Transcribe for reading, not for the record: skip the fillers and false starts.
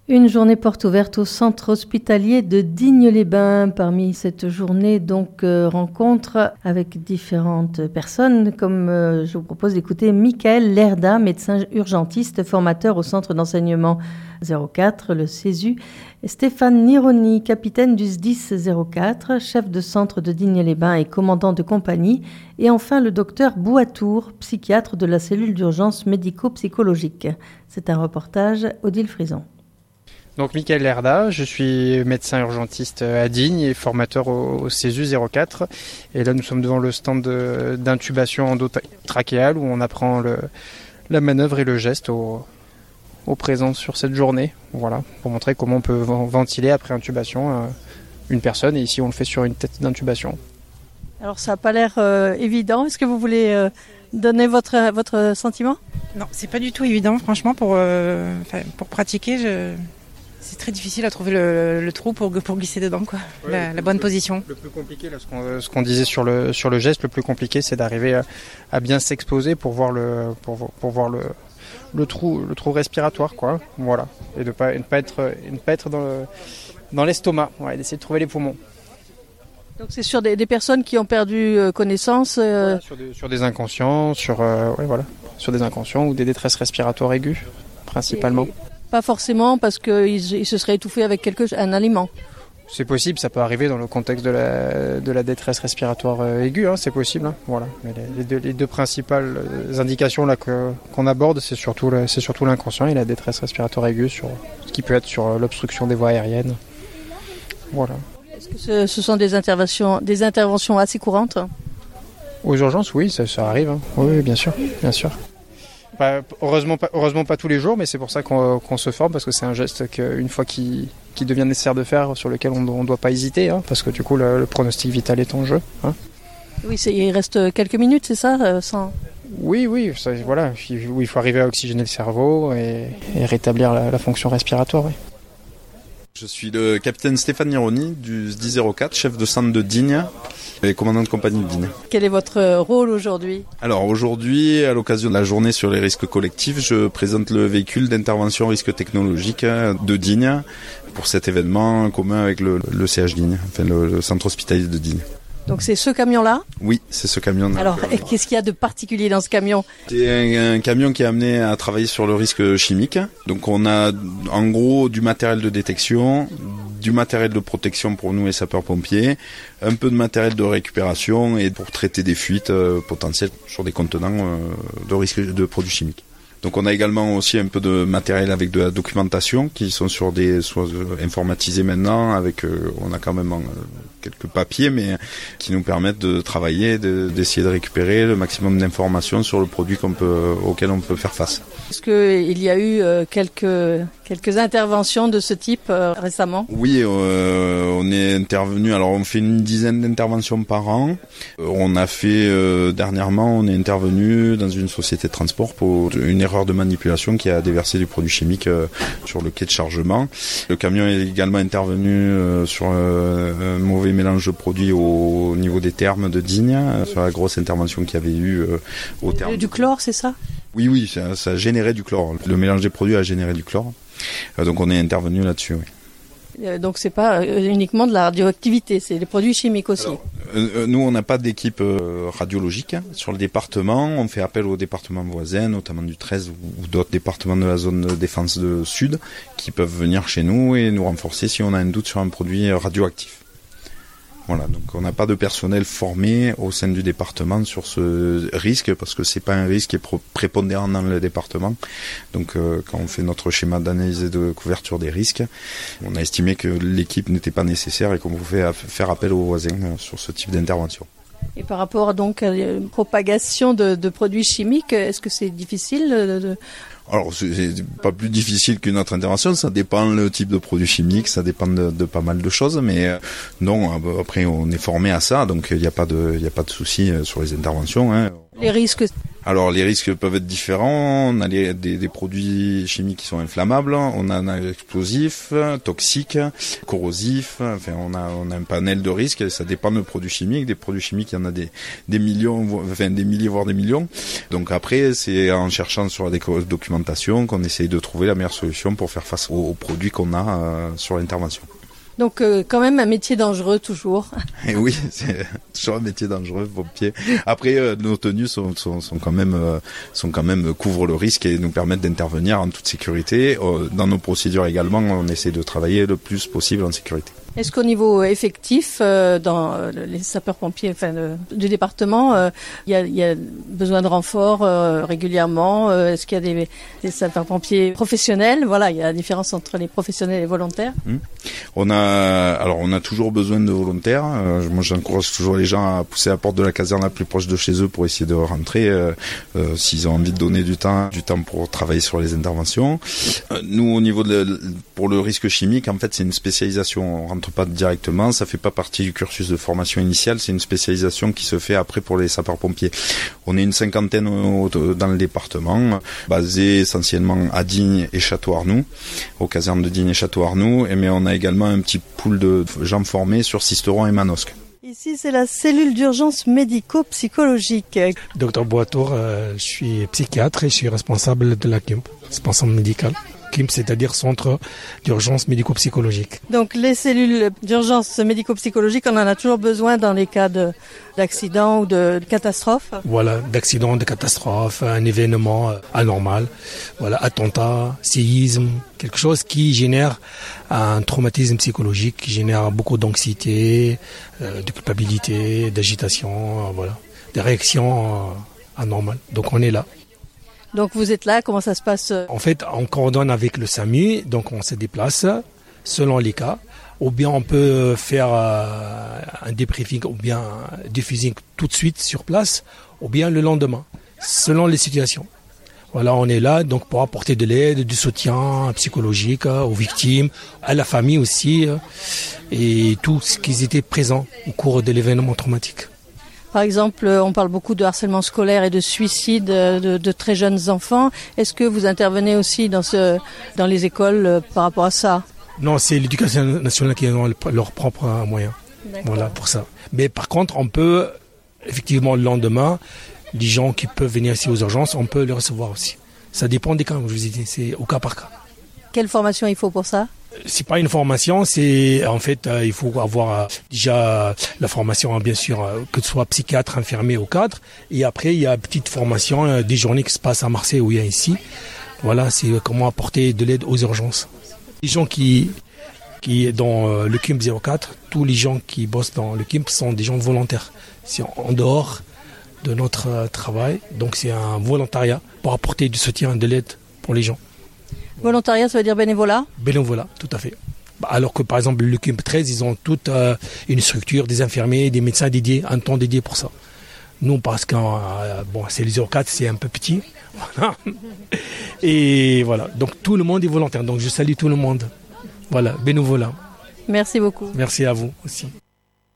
Une journée porte ouverte au centre hospitalier de Digne-les-Bains. Parmi cette journée, rencontre avec différentes personnes, comme je vous propose d'écouter Michael Lerda, médecin urgentiste, formateur au centre d'enseignement 04, le CESU, et Stéphane Nironi, capitaine du SDIS 04, chef de centre de Digne-les-Bains et commandant de compagnie, et enfin le docteur Bouatour, psychiatre de la cellule d'urgence médico-psychologique. C'est un reportage Odile Frison. Donc Michael Lerda, je suis médecin urgentiste à Digne et formateur au CESU 04. Et là nous sommes devant le stand d'intubation endotrachéale où on apprend la manœuvre et le geste aux présents sur cette journée. Voilà, pour montrer comment on peut ventiler après intubation une personne. Et ici on le fait sur une tête d'intubation. Alors ça n'a pas l'air évident. Est-ce que vous voulez donner votre sentiment ? Non, c'est pas du tout évident franchement pour pratiquer. C'est très difficile à trouver le trou pour glisser dedans, quoi. Ouais, la bonne position. Le plus compliqué, là, ce qu'on disait sur le geste, le plus compliqué, c'est d'arriver à bien s'exposer pour voir le trou respiratoire, quoi. Voilà, et de ne pas être dans l'estomac, ouais, d'essayer de trouver les poumons. Donc c'est sur des personnes qui ont perdu connaissance. Voilà, sur des inconscients, sur des inconscients ou des détresses respiratoires aiguës, principalement. Pas forcément parce qu'il se serait étouffé avec un aliment. C'est possible, ça peut arriver dans le contexte de la détresse respiratoire aiguë, c'est possible. Voilà. Mais les deux principales indications là qu'on aborde, c'est surtout l'inconscient et la détresse respiratoire aiguë, sur ce qui peut être sur l'obstruction des voies aériennes. Voilà. Est-ce que ce sont des interventions assez courantes ? Aux urgences, oui, ça arrive. Oui, bien sûr. Heureusement pas tous les jours, mais c'est pour ça qu'on se forme, parce que c'est un geste qu'une fois qui devient nécessaire de faire, sur lequel on ne doit pas hésiter, parce que du coup le pronostic vital est en jeu. Oui, il reste quelques minutes, c'est ça Oui, voilà. Il faut arriver à oxygéner le cerveau et rétablir la fonction respiratoire. Oui. Je suis le capitaine Stéphane Nironi du SDIS 04, chef de centre de Digne et commandant de compagnie de Digne. Quel est votre rôle aujourd'hui ? Alors aujourd'hui, à l'occasion de la journée sur les risques collectifs, je présente le véhicule d'intervention risque technologique de Digne pour cet événement commun avec le CH Digne, le centre hospitalier de Digne. Donc c'est ce camion-là ? Oui, c'est ce camion. Alors, qu'est-ce qu'il y a de particulier dans ce camion ? C'est un camion qui est amené à travailler sur le risque chimique. Donc on a en gros du matériel de détection, du matériel de protection pour nous les sapeurs-pompiers, un peu de matériel de récupération et pour traiter des fuites potentielles sur des contenants de risque de produits chimiques. Donc on a également aussi un peu de matériel avec de la documentation qui sont soit informatisés maintenant, avec on a quand même quelques papiers, mais qui nous permettent de travailler, d'essayer de récupérer le maximum d'informations sur le produit auquel on peut faire face. Est-ce qu'il y a eu quelques interventions de ce type récemment ? Oui, on est intervenu. Alors on fait une dizaine d'interventions par an. On a fait dernièrement, on est intervenu dans une société de transport pour une erreur de manipulation qui a déversé du produit chimique sur le quai de chargement. Le camion est également intervenu sur un mauvais mélange de produits au niveau des thermes de Digne, sur la grosse intervention qu'il y avait eu au terme. Du chlore, c'est ça ? Oui, ça a généré du chlore. Le mélange des produits a généré du chlore. Donc on est intervenu là-dessus, oui. Donc c'est pas uniquement de la radioactivité, c'est des produits chimiques aussi. Alors, nous on n'a pas d'équipe radiologique sur le département, on fait appel aux départements voisins, notamment du 13 ou d'autres départements de la zone de défense de Sud, qui peuvent venir chez nous et nous renforcer si on a un doute sur un produit radioactif. Voilà, donc on n'a pas de personnel formé au sein du département sur ce risque, parce que c'est pas un risque qui est prépondérant dans le département. Donc quand on fait notre schéma d'analyse et de couverture des risques, on a estimé que l'équipe n'était pas nécessaire et qu'on pouvait faire appel aux voisins sur ce type d'intervention. Et par rapport donc à la propagation de produits chimiques, est-ce que c'est difficile Alors, c'est pas plus difficile qu'une autre intervention, ça dépend le type de produit chimique, ça dépend de pas mal de choses, mais non, après on est formé à ça, donc il n'y a pas de souci sur les interventions. Les risques? Alors les risques peuvent être différents. On a des produits chimiques qui sont inflammables, on a un explosif, toxique, corrosif. Enfin, on a un panel de risques. Et ça dépend de produits chimiques. Des produits chimiques, il y en a des millions, enfin des milliers voire des millions. Donc après, c'est en cherchant sur la documentation d'expérimentation qu'on essaye de trouver la meilleure solution pour faire face aux produits qu'on a sur l'intervention. Donc quand même un métier dangereux toujours. Et oui, c'est toujours un métier dangereux, pompier. Après, nos tenues sont quand même couvrent le risque et nous permettent d'intervenir en toute sécurité. Dans nos procédures également, on essaie de travailler le plus possible en sécurité. Est-ce qu'au niveau effectif, dans les sapeurs-pompiers du département, il y a besoin de renforts régulièrement? Est-ce qu'il y a des sapeurs-pompiers professionnels? Voilà, il y a la différence entre les professionnels et les volontaires. On a toujours besoin de volontaires. Moi, j'encourage toujours les gens à pousser la porte de la caserne la plus proche de chez eux pour essayer de rentrer s'ils ont envie de donner du temps pour travailler sur les interventions. Nous, au niveau pour le risque chimique, en fait, c'est une spécialisation. On rentre pas directement, ça fait pas partie du cursus de formation initiale, c'est une spécialisation qui se fait après pour les sapeurs-pompiers. On est une 50aine dans le département, basé essentiellement à Digne et Château-Arnoux, aux casernes de Digne et Château-Arnoux, mais on a également un petit pool de gens formés sur Sisteron et Manosque. Ici, c'est la cellule d'urgence médico-psychologique. Docteur Boitour, je suis psychiatre et je suis responsable de la CUMP, responsable médical. CUMP, c'est-à-dire Centre d'urgence médico-psychologique. Donc les cellules d'urgence médico-psychologique, on en a toujours besoin dans les cas d'accident ou de catastrophe. Voilà, d'accident, de catastrophe, un événement anormal, voilà, attentat, séisme, quelque chose qui génère un traumatisme psychologique, qui génère beaucoup d'anxiété, de culpabilité, d'agitation, voilà, des réactions anormales. Donc on est là. Donc vous êtes là, comment ça se passe? En fait, on coordonne avec le SAMU, donc on se déplace selon les cas. Ou bien on peut faire un débriefing ou bien un diffusing tout de suite sur place, ou bien le lendemain, selon les situations. Voilà, on est là donc pour apporter de l'aide, du soutien psychologique aux victimes, à la famille aussi, et tout ce qui était présent au cours de l'événement traumatique. Par exemple, on parle beaucoup de harcèlement scolaire et de suicide de très jeunes enfants. Est-ce que vous intervenez aussi dans les écoles par rapport à ça? Non, c'est l'éducation nationale qui a leurs propres moyens. Voilà, pour ça. Mais par contre, on peut, effectivement, le lendemain, les gens qui peuvent venir ici aux urgences, on peut les recevoir aussi. Ça dépend des cas, comme je vous ai dit, c'est au cas par cas. Quelle formation il faut pour ça? C'est pas une formation, c'est en fait il faut avoir déjà la formation bien sûr que ce soit psychiatre, infirmier ou cadre, et après il y a une petite formation des journées qui se passent à Marseille ou il y a ici. Voilà, c'est comment apporter de l'aide aux urgences. Les gens qui dans le CUMP 04, tous les gens qui bossent dans le CUMP sont des gens volontaires. C'est en dehors de notre travail, donc c'est un volontariat pour apporter du soutien, de l'aide pour les gens. Volontariat, ça veut dire bénévolat? Bénévolat, tout à fait. Alors que par exemple le CUMP 13, ils ont toute une structure, des infirmiers, des médecins dédiés, un temps dédié pour ça. Nous, parce que c'est le 04, c'est un peu petit. Voilà. Et voilà, donc tout le monde est volontaire. Donc je salue tout le monde. Voilà, bénévolat. Merci beaucoup. Merci à vous aussi.